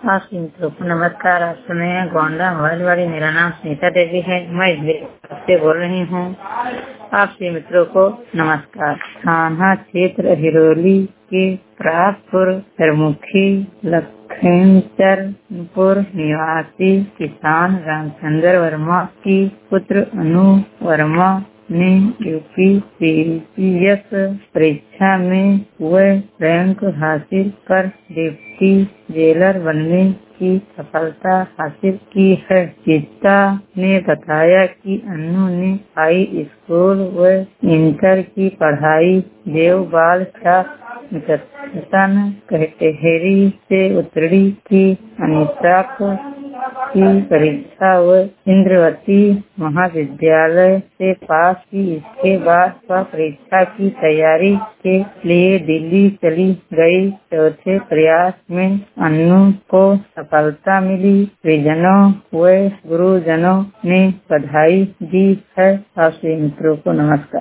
आप सभी मित्रों को नमस्कार। आप सुन रहे हैं गोंडा मोबाइल वाली। मेरा नाम सुनीता देवी है। मैं इस से बोल रही हूँ। आप सभी मित्रों को नमस्कार। थाना क्षेत्र हिरोली के प्रासपुर सरमुखी लखनपुर निवासी किसान रामचंद्र वर्मा की पुत्र अनु वर्मा ने यूपीपीएस परीक्षा में वह रैंक हासिल कर डिप्टी जेलर बनने की सफलता हासिल की है। पिता ने बताया कि अनु ने हाई स्कूल व इंटर की पढ़ाई देवबाल निकेतन कटहरी से उत्तरी की। अनीता की परीक्षा व इंद्रवती महाविद्यालय से पास की। इसके बाद वह परीक्षा की तैयारी के लिए दिल्ली चली गई। चौथे प्रयास में अनु को सफलता मिली। परिजनों व गुरुजनों ने बधाई दी है। आप सभी मित्रों को नमस्कार।